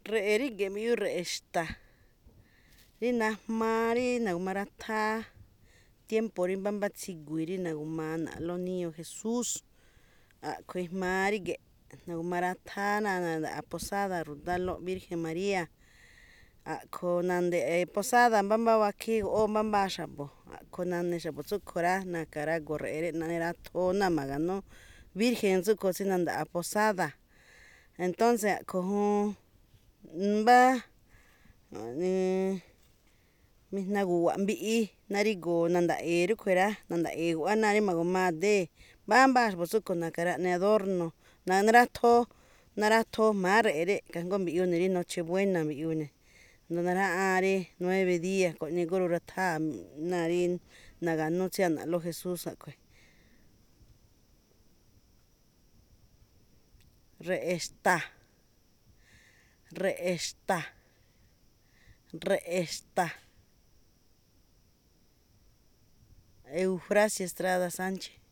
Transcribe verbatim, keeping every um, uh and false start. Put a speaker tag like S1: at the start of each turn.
S1: re'eri gemiu re'exta rina mari naumaratha tiempo ri bambatsigui naumana lo niño Jesús akui marige naumarathana na posada rudalo Virgen María akonande posada bamba baki o bamba xabo akonane xabo tsukura nakara gorrere nanera thona magano virgen tsuko sinanda posada entonces kojun mba mijnagu mbii narigo nandae rukuera nandae guanare magomade bamba bosuko nakarane adorno nanratho naratho marere kango mbiuni noche buena mbiuni nonara are nueve días konigoro ratha nari naganu chiana lo Jesús akue re'exta re'exta re'exta Eufrasia Estrada Sánchez.